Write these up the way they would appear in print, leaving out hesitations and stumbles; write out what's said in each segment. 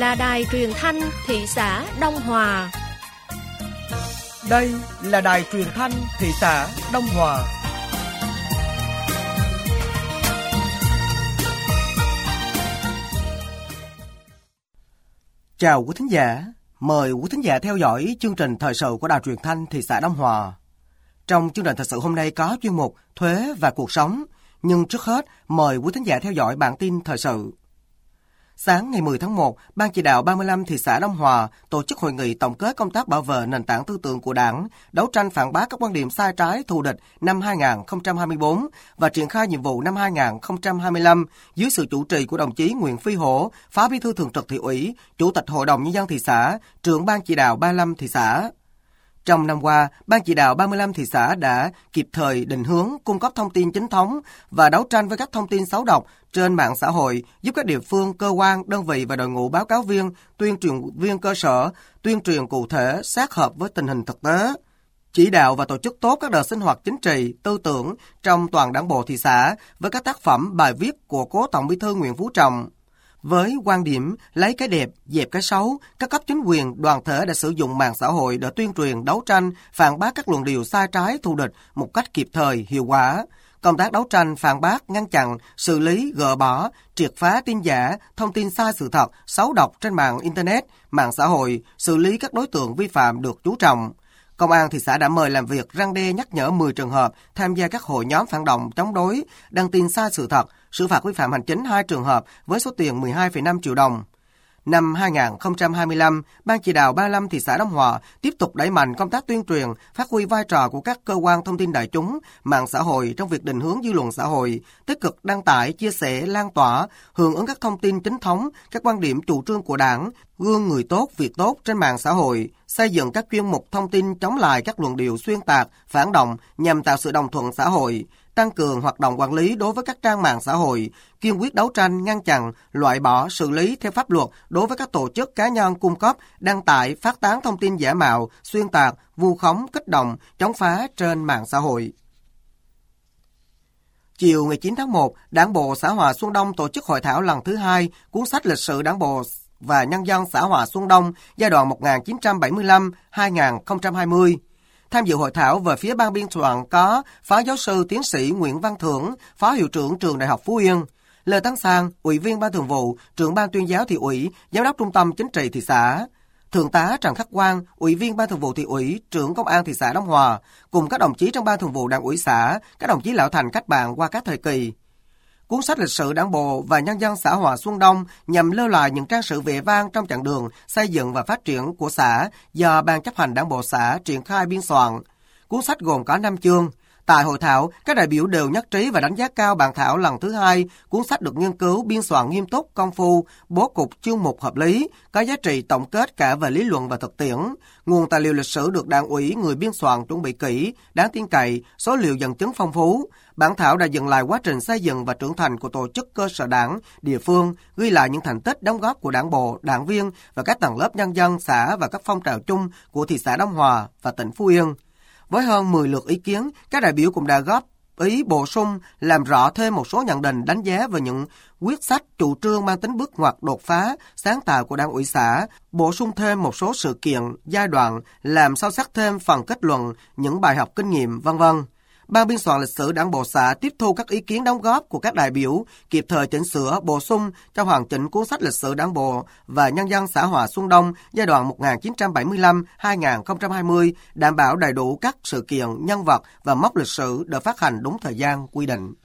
là đài truyền thanh thị xã Đông Hòa. Đây là đài truyền thanh thị xã Đông Hòa. Chào quý thính giả, mời quý thính giả theo dõi chương trình thời sự của đài truyền thanh thị xã Đông Hòa. Trong chương trình thời sự hôm nay có chuyên mục Thuế và cuộc sống, nhưng trước hết mời quý thính giả theo dõi bản tin thời sự. Sáng ngày 10 tháng 1, Ban chỉ đạo 35 thị xã Đông Hòa tổ chức hội nghị tổng kết công tác bảo vệ nền tảng tư tưởng của Đảng, đấu tranh phản bác các quan điểm sai trái thù địch năm 2024 và triển khai nhiệm vụ năm 2025 dưới sự chủ trì của đồng chí Nguyễn Phi Hổ, Phó Bí thư Thường trực Thị ủy, Chủ tịch Hội đồng Nhân dân thị xã, trưởng Ban chỉ đạo 35 thị xã. Trong năm qua, Ban chỉ đạo 35 thị xã đã kịp thời định hướng, cung cấp thông tin chính thống và đấu tranh với các thông tin xấu độc trên mạng xã hội, giúp các địa phương, cơ quan, đơn vị và đội ngũ báo cáo viên, tuyên truyền viên cơ sở tuyên truyền cụ thể, sát hợp với tình hình thực tế. Chỉ đạo và tổ chức tốt các đợt sinh hoạt chính trị, tư tưởng trong toàn đảng bộ thị xã với các tác phẩm bài viết của cố Tổng Bí thư Nguyễn Phú Trọng. Với quan điểm lấy cái đẹp, dẹp cái xấu, các cấp chính quyền, đoàn thể đã sử dụng mạng xã hội để tuyên truyền, đấu tranh, phản bác các luận điệu sai trái, thù địch một cách kịp thời, hiệu quả. Công tác đấu tranh, phản bác, ngăn chặn, xử lý, gỡ bỏ, triệt phá tin giả, thông tin sai sự thật, xấu độc trên mạng Internet, mạng xã hội, xử lý các đối tượng vi phạm được chú trọng. Công an thị xã đã mời làm việc, răn đe nhắc nhở 10 trường hợp tham gia các hội nhóm phản động chống đối, đăng tin sai sự thật, xử phạt vi phạm hành chính 2 trường hợp với số tiền 12,5 triệu đồng. Năm 2025, Ban chỉ đạo 35 thị xã Đông Hòa tiếp tục đẩy mạnh công tác tuyên truyền, phát huy vai trò của các cơ quan thông tin đại chúng, mạng xã hội trong việc định hướng dư luận xã hội, tích cực đăng tải, chia sẻ, lan tỏa, hưởng ứng các thông tin chính thống, các quan điểm chủ trương của Đảng, gương người tốt, việc tốt trên mạng xã hội, xây dựng các chuyên mục thông tin chống lại các luận điệu xuyên tạc, phản động nhằm tạo sự đồng thuận xã hội, tăng cường hoạt động quản lý đối với các trang mạng xã hội, kiên quyết đấu tranh, ngăn chặn, loại bỏ, xử lý theo pháp luật đối với các tổ chức cá nhân cung cấp, đăng tải, phát tán thông tin giả mạo, xuyên tạc, vu khống, kích động, chống phá trên mạng xã hội. Chiều ngày 9 tháng 1, Đảng bộ xã Hòa Xuân Đông tổ chức hội thảo lần thứ 2 cuốn sách lịch sử Đảng bộ và nhân dân xã Hòa Xuân Đông giai đoạn 1975-2020. Tham dự hội thảo về phía ban biên soạn có Phó Giáo sư Tiến sĩ Nguyễn Văn Thưởng, Phó Hiệu trưởng Trường Đại học Phú Yên, Lê Tấn Sang, Ủy viên Ban Thường vụ, Trưởng Ban Tuyên giáo Thị ủy, Giám đốc Trung tâm Chính trị thị xã, Thượng tá Trần Khắc Quang, Ủy viên Ban Thường vụ Thị ủy, Trưởng Công an thị xã Đông Hòa, cùng các đồng chí trong Ban Thường vụ Đảng ủy xã, các đồng chí lão thành cách mạng qua các thời kỳ. Cuốn sách lịch sử Đảng bộ và nhân dân xã Hòa Xuân Đông nhằm lưu lại những trang sử vẻ vang trong chặng đường xây dựng và phát triển của xã do Ban chấp hành Đảng bộ xã triển khai biên soạn. Cuốn sách gồm có 5 chương. Tại hội thảo, các đại biểu đều nhất trí và đánh giá cao bản thảo lần thứ 2. Cuốn sách được nghiên cứu, biên soạn nghiêm túc, công phu, bố cục chương mục hợp lý, có giá trị tổng kết cả về lý luận và thực tiễn. Nguồn tài liệu lịch sử được Đảng ủy, người biên soạn chuẩn bị kỹ, đáng tin cậy, số liệu dẫn chứng phong phú. Bản thảo đã dựng lại quá trình xây dựng và trưởng thành của tổ chức cơ sở đảng, địa phương, ghi lại những thành tích đóng góp của đảng bộ, đảng viên và các tầng lớp nhân dân xã và các phong trào chung của thị xã Đông Hòa và tỉnh Phú Yên. Với hơn 10 lượt ý kiến, các đại biểu cũng đã góp ý bổ sung, làm rõ thêm một số nhận định đánh giá về những quyết sách, chủ trương mang tính bước ngoặt đột phá, sáng tạo của Đảng ủy xã, bổ sung thêm một số sự kiện, giai đoạn, làm sâu sắc thêm phần kết luận, những bài học kinh nghiệm, v.v. Ban biên soạn lịch sử Đảng bộ xã tiếp thu các ý kiến đóng góp của các đại biểu, kịp thời chỉnh sửa, bổ sung cho hoàn chỉnh cuốn sách lịch sử Đảng bộ và nhân dân xã Hòa Xuân Đông giai đoạn 1975-2020, đảm bảo đầy đủ các sự kiện, nhân vật và mốc lịch sử được phát hành đúng thời gian quy định.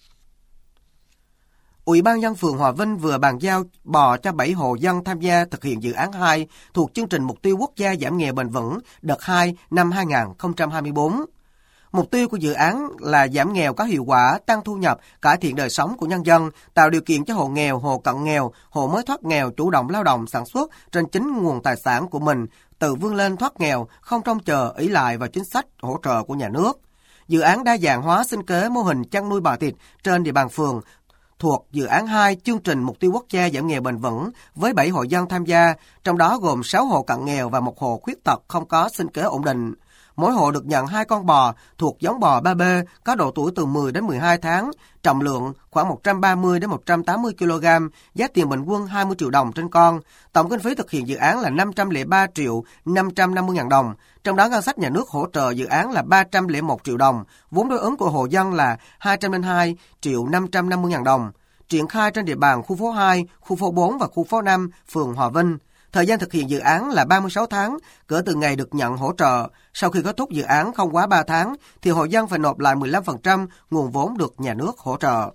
Ủy ban nhân dân phường Hòa Vinh vừa bàn giao bò cho 7 hộ dân tham gia thực hiện dự án 2 thuộc chương trình Mục tiêu Quốc gia giảm nghèo bền vững đợt 2 năm 2024. Mục tiêu của dự án là giảm nghèo có hiệu quả, tăng thu nhập, cải thiện đời sống của nhân dân, tạo điều kiện cho hộ nghèo, hộ cận nghèo, hộ mới thoát nghèo chủ động lao động sản xuất trên chính nguồn tài sản của mình, tự vươn lên thoát nghèo, không trông chờ ỷ lại vào chính sách hỗ trợ của nhà nước. Dự án đa dạng hóa sinh kế mô hình chăn nuôi bò thịt trên địa bàn phường thuộc dự án 2 chương trình Mục tiêu Quốc gia giảm nghèo bền vững với 7 hộ dân tham gia, trong đó gồm 6 hộ cận nghèo và 1 hộ khuyết tật không có sinh kế ổn định. Mỗi hộ được nhận 2 con bò thuộc giống bò 3B có độ tuổi từ 10 đến 12 tháng, trọng lượng khoảng 130 đến 180 kg, giá tiền bình quân 20 triệu đồng trên con. Tổng kinh phí thực hiện dự án là 503 triệu 550 ngàn đồng. Trong đó ngân sách nhà nước hỗ trợ dự án là 301 triệu đồng, vốn đối ứng của hộ dân là 202 triệu 550 ngàn đồng. Triển khai trên địa bàn khu phố 2, khu phố 4 và khu phố 5, phường Hòa Vinh. Thời gian thực hiện dự án là 36 tháng, kể từ ngày được nhận hỗ trợ. Sau khi kết thúc dự án không quá 3 tháng, thì hộ dân phải nộp lại 15% nguồn vốn được nhà nước hỗ trợ.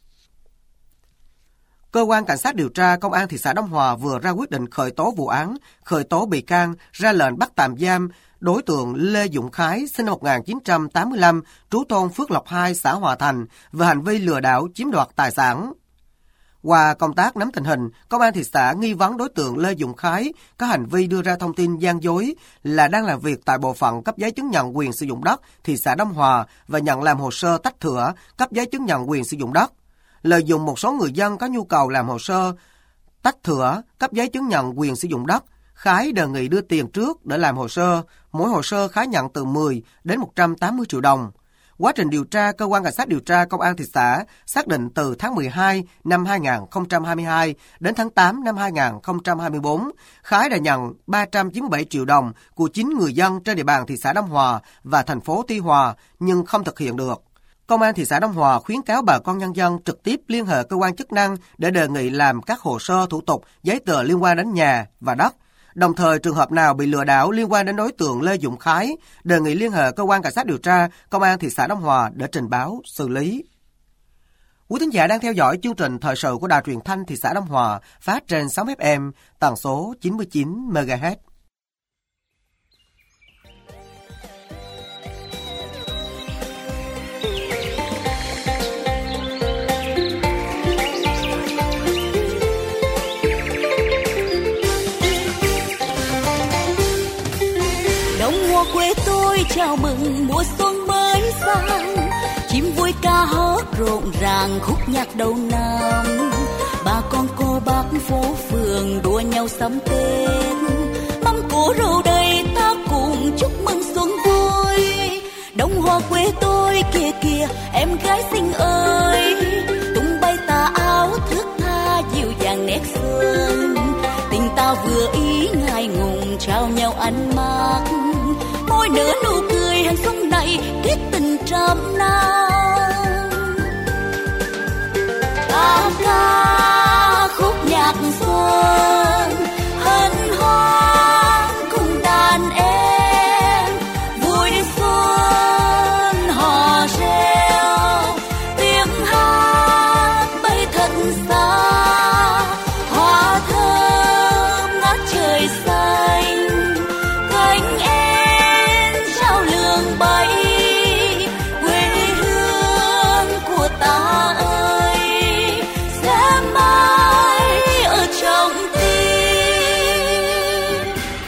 Cơ quan Cảnh sát điều tra Công an thị xã Đông Hòa vừa ra quyết định khởi tố vụ án, khởi tố bị can, ra lệnh bắt tạm giam đối tượng Lê Dũng Khái, sinh năm 1985, trú thôn Phước Lộc 2, xã Hòa Thành, về hành vi lừa đảo chiếm đoạt tài sản. Qua công tác nắm tình hình, Công an thị xã nghi vấn đối tượng Lê Dũng Khái có hành vi đưa ra thông tin gian dối là đang làm việc tại bộ phận cấp giấy chứng nhận quyền sử dụng đất thị xã Đông Hòa và nhận làm hồ sơ tách thửa cấp giấy chứng nhận quyền sử dụng đất. Lợi dụng một số người dân có nhu cầu làm hồ sơ tách thửa cấp giấy chứng nhận quyền sử dụng đất, Khái đề nghị đưa tiền trước để làm hồ sơ. Mỗi hồ sơ Khái nhận từ 10 đến 180 triệu đồng. Quá trình điều tra, Cơ quan Cảnh sát điều tra Công an thị xã xác định từ tháng 12 năm 2022 đến tháng 8 năm 2024, Khái đã nhận 397 triệu đồng của 9 người dân trên địa bàn thị xã Đông Hòa và thành phố Tuy Hòa nhưng không thực hiện được. Công an thị xã Đông Hòa khuyến cáo bà con nhân dân trực tiếp liên hệ cơ quan chức năng để đề nghị làm các hồ sơ thủ tục, giấy tờ liên quan đến nhà và đất. Đồng thời, trường hợp nào bị lừa đảo liên quan đến đối tượng Lê Dũng Khái, đề nghị liên hệ Cơ quan Cảnh sát điều tra Công an thị xã Đông Hòa để trình báo, xử lý. Quý thính giả đang theo dõi chương trình thời sự của Đài Truyền thanh thị xã Đông Hòa phát trên 6 FM, tần số 99 MHz. Quê tôi chào mừng mùa xuân mới sang, chim vui ca hót rộn ràng khúc nhạc đầu năm. Bà con cô bác phố phường đua nhau sắm Tết, mâm cỗ rượu đầy ta cùng chúc mừng xuân vui. Đông Hoa quê tôi kia kìa em gái xinh ơi, tung bay tà áo thước tha dịu dàng nét xuân. Tình ta vừa ý ngại ngùng trao nhau ánh mắt, môi nở nụ cười hàng xuân này kết tình trăm năm. Ta ca khúc nhạc xuân hân hoan cùng đàn em, vui xuân hò reo tiếng hát bay thật xa, hoa thơm ngát trời xanh cánh em trao lường bay. Quê hương của ta ơi sẽ mãi ở trong tim.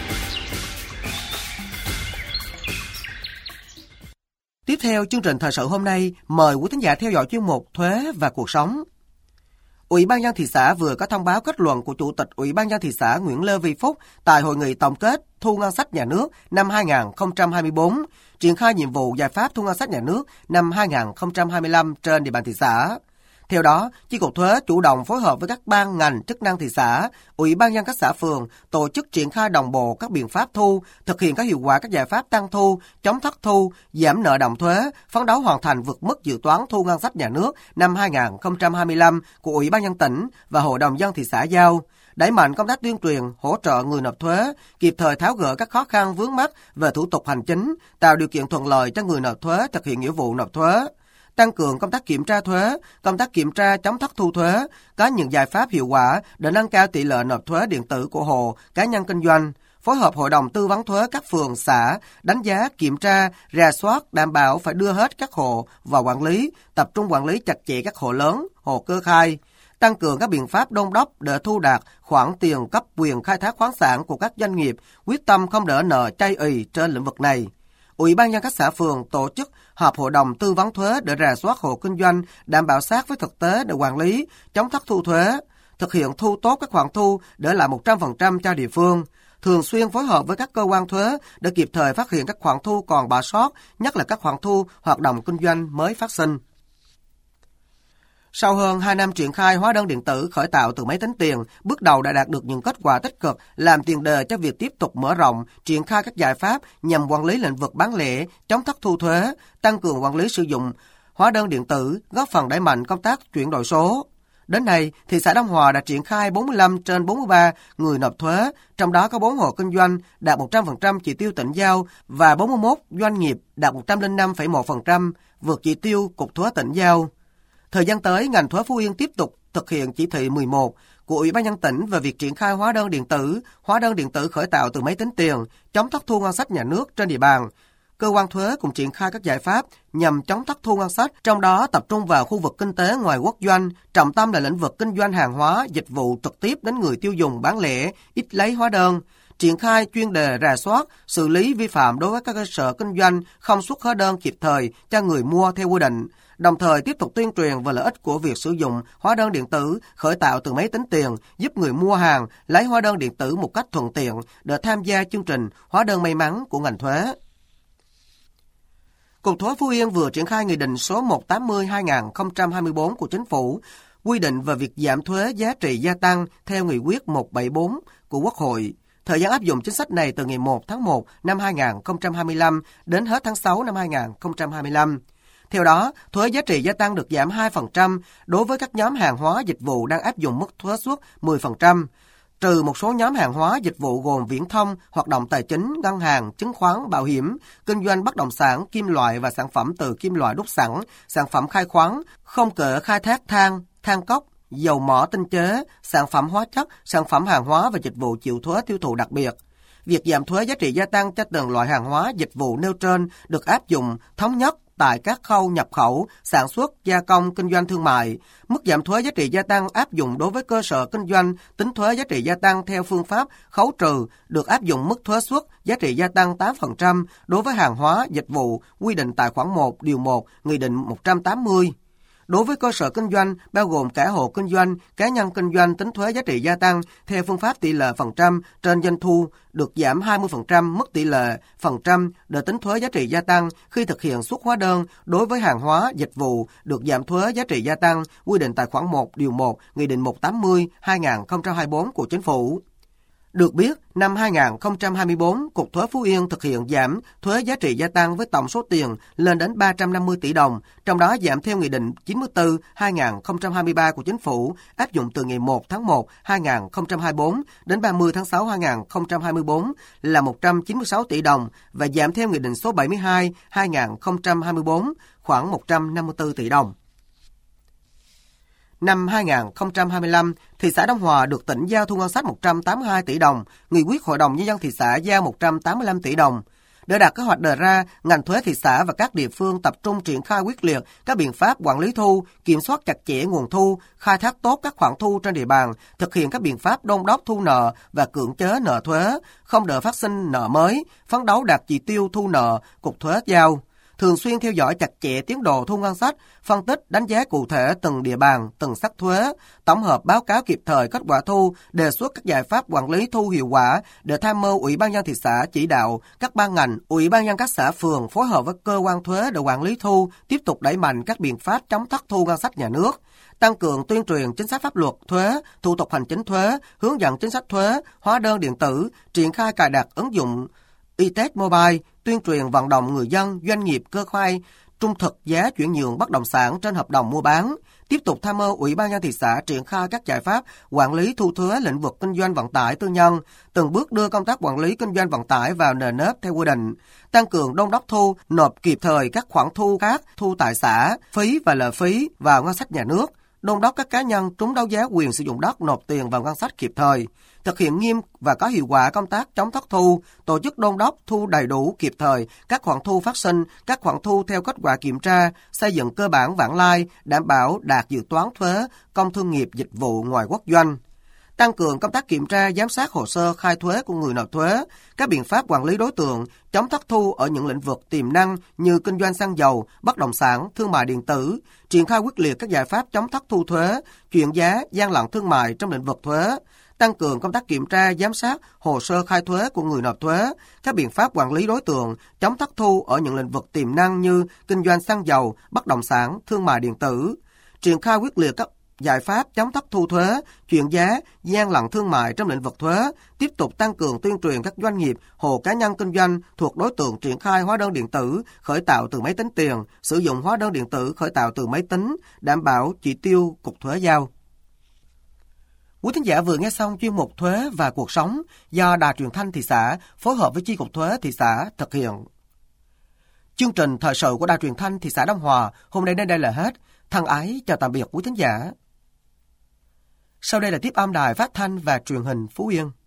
Tiếp theo chương trình thời sự hôm nay, mời quý thính giả theo dõi chuyên mục Thuế và Cuộc sống. Ủy ban nhân thị xã vừa có thông báo kết luận của Chủ tịch Ủy ban nhân thị xã Nguyễn Lê Vi Phúc tại hội nghị tổng kết thu ngân sách nhà nước năm 2024, triển khai nhiệm vụ giải pháp thu ngân sách nhà nước năm 2025 trên địa bàn thị xã. Theo đó, Chi cục Thuế chủ động phối hợp với các ban ngành chức năng thị xã, Ủy ban nhân các xã phường tổ chức triển khai đồng bộ các biện pháp thu, thực hiện có hiệu quả các giải pháp tăng thu, chống thất thu, giảm nợ động thuế, phấn đấu hoàn thành vượt mức dự toán thu ngân sách nhà nước năm 2025 của Ủy ban nhân tỉnh và Hội đồng dân thị xã giao. Đẩy mạnh công tác tuyên truyền, hỗ trợ người nộp thuế, kịp thời tháo gỡ các khó khăn vướng mắc về thủ tục hành chính, tạo điều kiện thuận lợi cho người nộp thuế thực hiện nghĩa vụ nộp thuế. Tăng cường công tác kiểm tra thuế, công tác kiểm tra chống thất thu thuế, có những giải pháp hiệu quả để nâng cao tỷ lệ nộp thuế điện tử của hộ, cá nhân kinh doanh. Phối hợp Hội đồng tư vấn thuế các phường, xã, đánh giá, kiểm tra, rà soát, đảm bảo phải đưa hết các hộ vào quản lý, tập trung quản lý chặt chẽ các hộ lớn, hộ cơ khai. Tăng cường các biện pháp đôn đốc để thu đạt khoản tiền cấp quyền khai thác khoáng sản của các doanh nghiệp, quyết tâm không để nợ chây ỳ trên lĩnh vực này. Ủy ban nhân các xã phường tổ chức họp hội đồng tư vấn thuế để rà soát hộ kinh doanh, đảm bảo sát với thực tế để quản lý, chống thất thu thuế, thực hiện thu tốt các khoản thu để lại 100% cho địa phương, thường xuyên phối hợp với các cơ quan thuế để kịp thời phát hiện các khoản thu còn bỏ sót, nhất là các khoản thu hoạt động kinh doanh mới phát sinh. Sau hơn 2 năm triển khai hóa đơn điện tử khởi tạo từ máy tính tiền, bước đầu đã đạt được những kết quả tích cực, làm tiền đề cho việc tiếp tục mở rộng, triển khai các giải pháp nhằm quản lý lĩnh vực bán lẻ, chống thất thu thuế, tăng cường quản lý sử dụng hóa đơn điện tử, góp phần đẩy mạnh công tác chuyển đổi số. Đến nay, thị xã Đông Hòa đã triển khai 45 trên 43 người nộp thuế, trong đó có 4 hộ kinh doanh đạt 100% chỉ tiêu tỉnh giao và 41 doanh nghiệp đạt 105,1%, vượt chỉ tiêu Cục Thuế tỉnh giao. Thời gian tới, ngành thuế Phú Yên tiếp tục thực hiện chỉ thị 11 của Ủy ban nhân tỉnh về việc triển khai hóa đơn điện tử khởi tạo từ máy tính tiền, chống thất thu ngân sách nhà nước trên địa bàn. Cơ quan thuế cũng triển khai các giải pháp nhằm chống thất thu ngân sách, trong đó tập trung vào khu vực kinh tế ngoài quốc doanh, trọng tâm là lĩnh vực kinh doanh hàng hóa, dịch vụ trực tiếp đến người tiêu dùng bán lẻ, ít lấy hóa đơn. Triển khai chuyên đề rà soát, xử lý vi phạm đối với các cơ sở kinh doanh không xuất hóa đơn kịp thời cho người mua theo quy định. Đồng thời tiếp tục tuyên truyền về lợi ích của việc sử dụng hóa đơn điện tử khởi tạo từ máy tính tiền, giúp người mua hàng lấy hóa đơn điện tử một cách thuận tiện để tham gia chương trình hóa đơn may mắn của ngành thuế. Cục Thuế Phú Yên vừa triển khai Nghị định số 180/2024 của Chính phủ quy định về việc giảm thuế giá trị gia tăng theo Nghị quyết 174 của Quốc hội. Thời gian áp dụng chính sách này từ ngày 1 tháng 1 năm 2025 đến hết tháng 6 năm 2025. Theo đó, thuế giá trị gia tăng được giảm 2% đối với các nhóm hàng hóa dịch vụ đang áp dụng mức thuế suất 10%, trừ một số nhóm hàng hóa dịch vụ gồm viễn thông, hoạt động tài chính, ngân hàng, chứng khoán, bảo hiểm, kinh doanh bất động sản, kim loại và sản phẩm từ kim loại đúc sẵn, sản phẩm khai khoáng, không kể khai thác than, than cốc, dầu mỏ tinh chế, sản phẩm hóa chất, sản phẩm hàng hóa và dịch vụ chịu thuế tiêu thụ đặc biệt. Việc giảm thuế giá trị gia tăng cho từng loại hàng hóa dịch vụ nêu trên được áp dụng thống nhất tại các khâu nhập khẩu, sản xuất, gia công, kinh doanh thương mại. Mức giảm thuế giá trị gia tăng áp dụng đối với cơ sở kinh doanh tính thuế giá trị gia tăng theo phương pháp khấu trừ được áp dụng mức thuế suất giá trị gia tăng 8% đối với hàng hóa, dịch vụ quy định tại khoản 1, điều 1, Nghị định 180. Đối với cơ sở kinh doanh, bao gồm cả hộ kinh doanh, cá nhân kinh doanh tính thuế giá trị gia tăng theo phương pháp tỷ lệ phần trăm trên doanh thu được giảm 20% mức tỷ lệ phần trăm để tính thuế giá trị gia tăng khi thực hiện xuất hóa đơn đối với hàng hóa, dịch vụ được giảm thuế giá trị gia tăng quy định tại khoản 1, điều 1, Nghị định 180/2024 của Chính phủ. Được biết, năm 2024, Cục Thuế Phú Yên thực hiện giảm thuế giá trị gia tăng với tổng số tiền lên đến 350 tỷ đồng, trong đó giảm theo Nghị định 94/2023 của Chính phủ, áp dụng từ ngày 1 tháng 1, 2024 đến 30 tháng 6, 2024 là 196 tỷ đồng và giảm theo Nghị định số 72/2024 khoảng 154 tỷ đồng. Năm 2025, thị xã Đông Hòa được tỉnh giao thu ngân sách 182 tỷ đồng, Nghị quyết Hội đồng Nhân dân thị xã giao 185 tỷ đồng. Để đạt kế hoạch đề ra, ngành thuế thị xã và các địa phương tập trung triển khai quyết liệt các biện pháp quản lý thu, kiểm soát chặt chẽ nguồn thu, khai thác tốt các khoản thu trên địa bàn, thực hiện các biện pháp đôn đốc thu nợ và cưỡng chế nợ thuế, không để phát sinh nợ mới, phấn đấu đạt chỉ tiêu thu nợ Cục Thuế giao. Thường xuyên theo dõi chặt chẽ tiến độ thu ngân sách, phân tích, đánh giá cụ thể từng địa bàn, từng sắc thuế, tổng hợp báo cáo kịp thời kết quả thu, đề xuất các giải pháp quản lý thu hiệu quả để tham mưu Ủy ban nhân dân thị xã chỉ đạo các ban ngành, Ủy ban nhân các xã phường phối hợp với cơ quan thuế để quản lý thu, tiếp tục đẩy mạnh các biện pháp chống thất thu ngân sách nhà nước, tăng cường tuyên truyền chính sách pháp luật thuế, thủ tục hành chính thuế, hướng dẫn chính sách thuế, hóa đơn điện tử, triển khai cài đặt ứng dụng iTax Mobile, tuyên truyền vận động người dân, doanh nghiệp kê khai trung thực giá chuyển nhượng bất động sản trên hợp đồng mua bán, tiếp tục tham mưu Ủy ban nhân dân thị xã triển khai các giải pháp quản lý thu thuế lĩnh vực kinh doanh vận tải tư nhân, từng bước đưa công tác quản lý kinh doanh vận tải vào nề nếp theo quy định, tăng cường đôn đốc thu, nộp kịp thời các khoản thu khác, thu tại xã, phí và lệ phí vào ngân sách nhà nước, đôn đốc các cá nhân trúng đấu giá quyền sử dụng đất nộp tiền vào ngân sách kịp thời, thực hiện nghiêm và có hiệu quả công tác chống thất thu, tổ chức đôn đốc thu đầy đủ kịp thời các khoản thu phát sinh, các khoản thu theo kết quả kiểm tra, xây dựng cơ bản vãng lai, đảm bảo đạt dự toán thuế, công thương nghiệp dịch vụ ngoài quốc doanh. Tăng cường công tác kiểm tra, giám sát hồ sơ khai thuế của người nộp thuế, các biện pháp quản lý đối tượng, chống thất thu ở những lĩnh vực tiềm năng như kinh doanh xăng dầu, bất động sản, thương mại điện tử, triển khai quyết liệt các giải pháp chống thất thu thuế, chuyển giá, gian lận thương mại trong lĩnh vực thuế, tăng cường công tác kiểm tra, giám sát hồ sơ khai thuế của người nộp thuế, các biện pháp quản lý đối tượng, chống thất thu ở những lĩnh vực tiềm năng như kinh doanh xăng dầu, bất động sản, thương mại điện tử, triển khai quyết liệt các giải pháp chống thất thu thuế, chuyển giá, gian lận thương mại trong lĩnh vực thuế, tiếp tục tăng cường tuyên truyền các doanh nghiệp, hộ cá nhân kinh doanh thuộc đối tượng triển khai hóa đơn điện tử khởi tạo từ máy tính tiền, sử dụng hóa đơn điện tử khởi tạo từ máy tính, đảm bảo chỉ tiêu Cục Thuế giao. Quý thính giả vừa nghe xong chuyên mục Thuế và Cuộc sống do Đài Truyền thanh thị xã phối hợp với Chi cục Thuế thị xã thực hiện. Chương trình thời sự của Đài Truyền thanh thị xã Đông Hòa hôm nay đến đây là hết. Thân ái chào tạm biệt quý thính giả. Sau đây là tiếp âm Đài Phát thanh và Truyền hình Phú Yên.